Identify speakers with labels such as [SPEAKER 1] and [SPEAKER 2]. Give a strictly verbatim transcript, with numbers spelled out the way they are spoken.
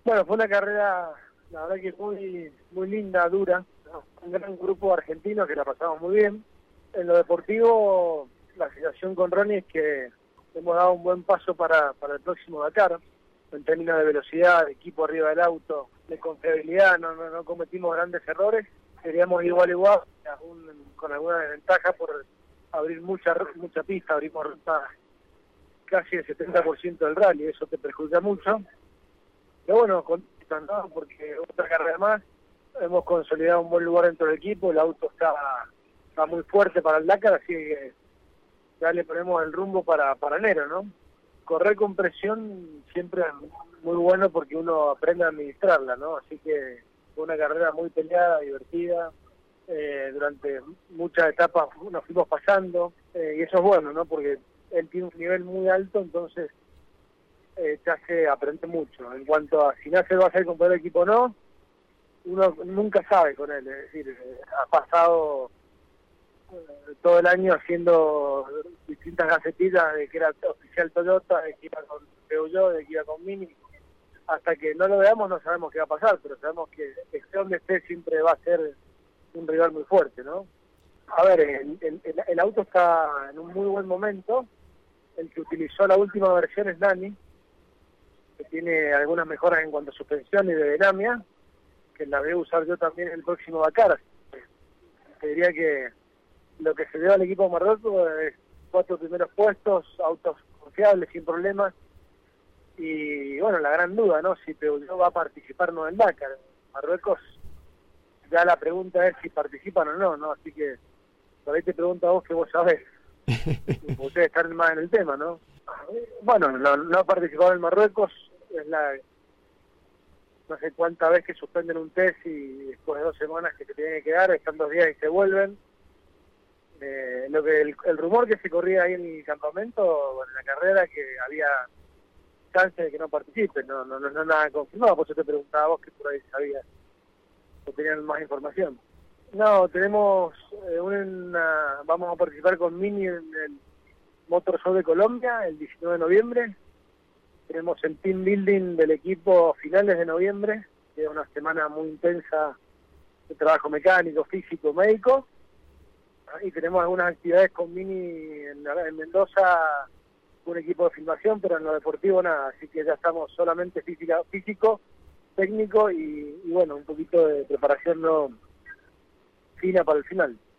[SPEAKER 1] Bueno, fue una carrera, la verdad que muy, muy linda, dura, ¿no? Un gran grupo argentino que la pasamos muy bien. En lo deportivo, la situación con Ronnie es que hemos dado un buen paso para, para el próximo Dakar, en términos de velocidad, de equipo arriba del auto, de confiabilidad, no, no, no cometimos grandes errores, queríamos igual igual, aún con alguna desventaja por abrir mucha mucha pista, abrimos ruta casi el setenta por ciento del rally, eso te perjudica mucho. Pero bueno, contento, porque otra carrera más, hemos consolidado un buen lugar dentro del equipo, el auto está, está muy fuerte para el Dakar, así que ya le ponemos el rumbo para, para enero, ¿no? Correr con presión siempre es muy bueno porque uno aprende a administrarla, ¿no? Así que fue una carrera muy peleada, divertida, eh, durante muchas etapas nos fuimos pasando, eh, y eso es bueno, ¿no? Porque él tiene un nivel muy alto, entonces eh, te hace aprender mucho. En cuanto a si Nasser va a ser compañero de equipo o no, uno nunca sabe con él, es decir, eh, ha pasado eh, todo el año haciendo distintas gacetitas de que era oficial Toyota, de que iba con Peugeot, de que iba con Mini, hasta que no lo veamos no sabemos qué va a pasar, pero sabemos que esté donde esté siempre va a ser un rival muy fuerte, ¿no? A ver, el, el, el auto está en un muy buen momento, el que utilizó la última versión es Nani, que tiene algunas mejoras en cuanto a suspensión y de dinámica, que la voy a usar yo también en el próximo Dakar. Te diría que lo que se dio al equipo de Marruecos es cuatro primeros puestos, autos confiables, sin problemas, y bueno, la gran duda, ¿no? Si Peugeot va a participar o no en Dakar. Marruecos, ya la pregunta es si participan o no, ¿no? Así que por ahí te pregunto a vos que vos sabés. Ustedes están más en el tema, ¿no? Bueno, no, no ha participado en Marruecos, es la no sé cuánta vez que suspenden un test y después de dos semanas que se tienen que quedar, están dos días y se vuelven. Eh, lo que el, el rumor que se corría ahí en el campamento, bueno, en la carrera, que había chance de que no participen, no no no, no nada confirmado, por eso te preguntaba a vos que por ahí sabías o tenían más información. No, tenemos eh, una, vamos a participar con Mini en el Motor Show de Colombia el diecinueve de noviembre. Tenemos el team building del equipo a finales de noviembre, que es una semana muy intensa de trabajo mecánico, físico, médico. Y tenemos algunas actividades con Mini en, en Mendoza, un equipo de filmación, pero en lo deportivo nada. Así que ya estamos solamente física, físico, técnico y, y bueno, un poquito de preparación no fina para el final.